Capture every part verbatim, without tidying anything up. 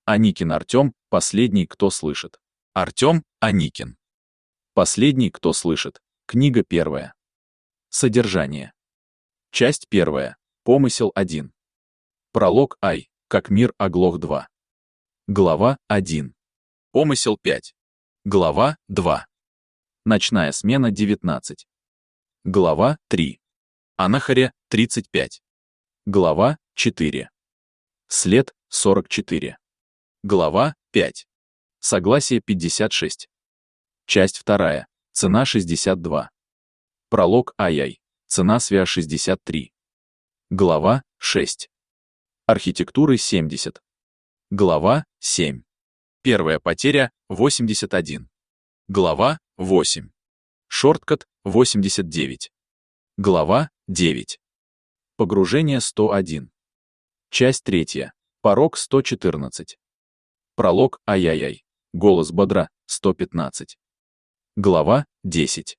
Аникин Артем, последний, кто слышит. Артем Аникин. Последний, кто слышит. Книга первая. Содержание. Часть первая. Помысел один. Пролог Ай. Как мир оглох два. Глава один. Помысел пять. Глава два. Ночная смена девятнадцать. Глава три. Анахаря тридцать пять. Глава четыре. След сорок четыре. Глава пять. Согласие пятьдесят шесть. Часть вторая. Цена шестьдесят два. Пролог Ай-Ай. Цена СВИА шестьдесят три. Глава шесть. Архитектуры семьдесят. Глава семь. Первая потеря восемьдесят один. Глава восемь. Шорткат восемьдесят девять. Глава девять. Погружение сто один. Часть третья. Порог сто четырнадцать. Пролог Ай-Яй-Яй. Голос бодра сто пятнадцать. Глава десять.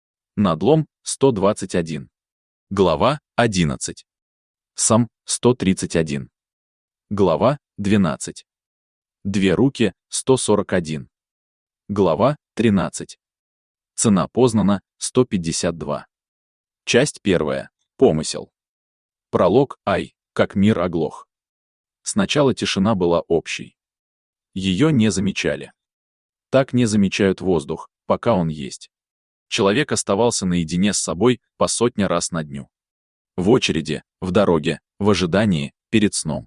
Надлом сто двадцать один. Глава одиннадцать. Сам сто тридцать один. Глава двенадцать. Две руки сто сорок один. Глава тринадцать. Цена познана сто пятьдесят два. Часть первая. Помысел. Пролог Ай. Как мир оглох. Сначала тишина была общей. Ее не замечали. Так не замечают воздух, пока он есть. Человек оставался наедине с собой по сотня раз на дню. В очереди, в дороге, в ожидании, перед сном.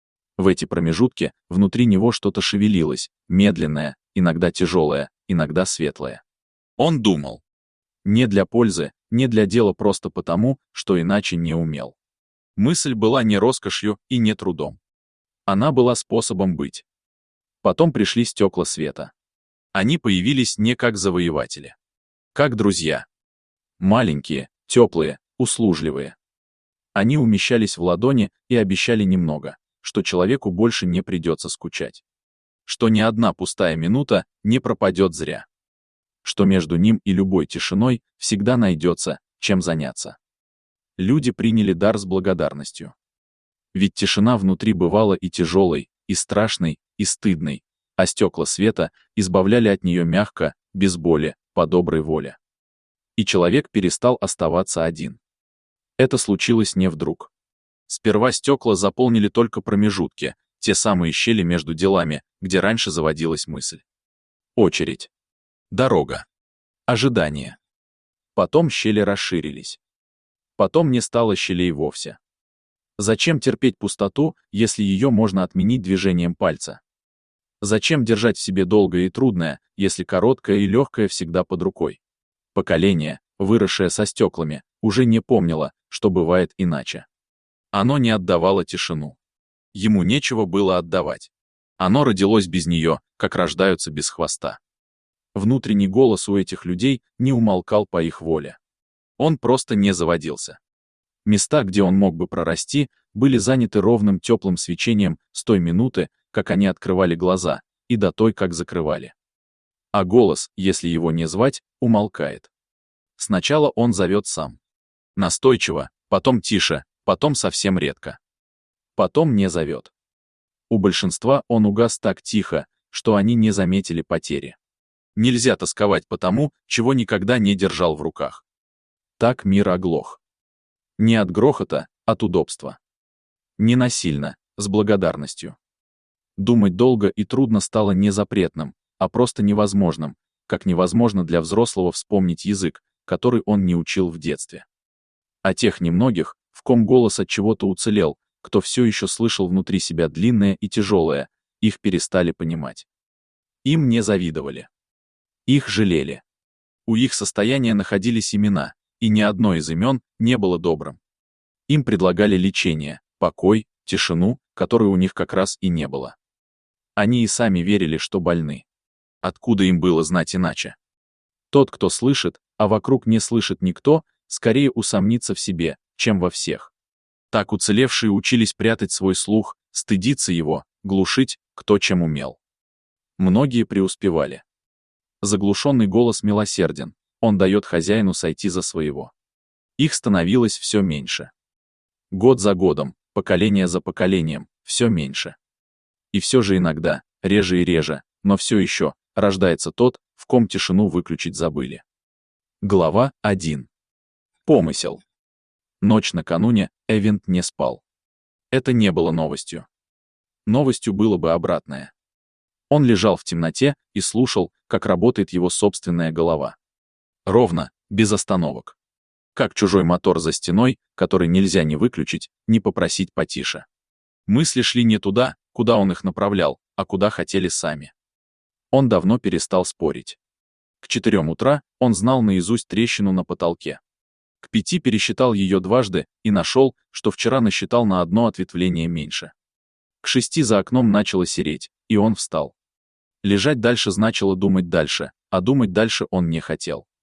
В эти промежутки внутри него что-то шевелилось, медленное, иногда тяжелое, иногда светлое. Он думал. Не для пользы, не для дела, просто потому, что иначе не умел. Мысль была не роскошью и не трудом. Она была способом быть. Потом пришли стекла света. Они появились не как завоеватели. Как друзья. Маленькие, теплые, услужливые. Они умещались в ладони и обещали немного, что человеку больше не придется скучать. Что ни одна пустая минута не пропадет зря. Что между ним и любой тишиной всегда найдется, чем заняться. Люди приняли дар с благодарностью. Ведь тишина внутри бывала и тяжелой, и страшной, и стыдной, а стекла света избавляли от нее мягко, без боли, по доброй воле. И человек перестал оставаться один. Это случилось не вдруг. Сперва стекла заполнили только промежутки, те самые щели между делами, где раньше заводилась мысль. Очередь. Дорога. Ожидание. Потом щели расширились. Потом не стало щелей вовсе. Зачем терпеть пустоту, если ее можно отменить движением пальца? Зачем держать в себе долгое и трудное, если короткое и легкое всегда под рукой? Поколение, выросшее со стеклами, уже не помнило, что бывает иначе. Оно не отдавало тишину. Ему нечего было отдавать. Оно родилось без нее, как рождаются без хвоста. Внутренний голос у этих людей не умолкал по их воле. Он просто не заводился. Места, где он мог бы прорасти, были заняты ровным теплым свечением с той минуты, как они открывали глаза, и до той, как закрывали. А голос, если его не звать, умолкает. Сначала он зовет сам. Настойчиво, потом тише, потом совсем редко. Потом не зовет. У большинства он угас так тихо, что они не заметили потери. Нельзя тосковать по тому, чего никогда не держал в руках. Так мир оглох. Не от грохота, от удобства. Не насильно, с благодарностью. Думать долго и трудно стало не запретным, а просто невозможным, как невозможно для взрослого вспомнить язык, который он не учил в детстве. А тех немногих, в ком голос от чего-то уцелел, кто все еще слышал внутри себя длинное и тяжелое, их перестали понимать. Им не завидовали. Их жалели. У их состояния находились имена, и ни одно из имен не было добрым. Им предлагали лечение, покой, тишину, которой у них как раз и не было. Они и сами верили, что больны. Откуда им было знать иначе? Тот, кто слышит, а вокруг не слышит никто, скорее усомнится в себе, чем во всех. Так уцелевшие учились прятать свой слух, стыдиться его, глушить, кто чем умел. Многие преуспевали. Заглушенный голос милосерден, он дает хозяину сойти за своего. Их становилось все меньше. Год за годом, поколение за поколением, все меньше. И все же иногда, реже и реже, но все еще, рождается тот, в ком тишину выключить забыли. Глава один. Помысел. Ночь накануне Эвент не спал. Это не было новостью. Новостью было бы обратное. Он лежал в темноте и слушал, как работает его собственная голова. Ровно, без остановок. Как чужой мотор за стеной, который нельзя ни выключить, ни попросить потише. Мысли шли не туда, куда он их направлял, а куда хотели сами. Он давно перестал спорить. К четырем утра он знал наизусть трещину на потолке. К пяти пересчитал ее дважды и нашел, что вчера насчитал на одно ответвление меньше. К шести за окном начало сереть, и он встал. Лежать дальше значило думать дальше, а думать дальше он не хотел.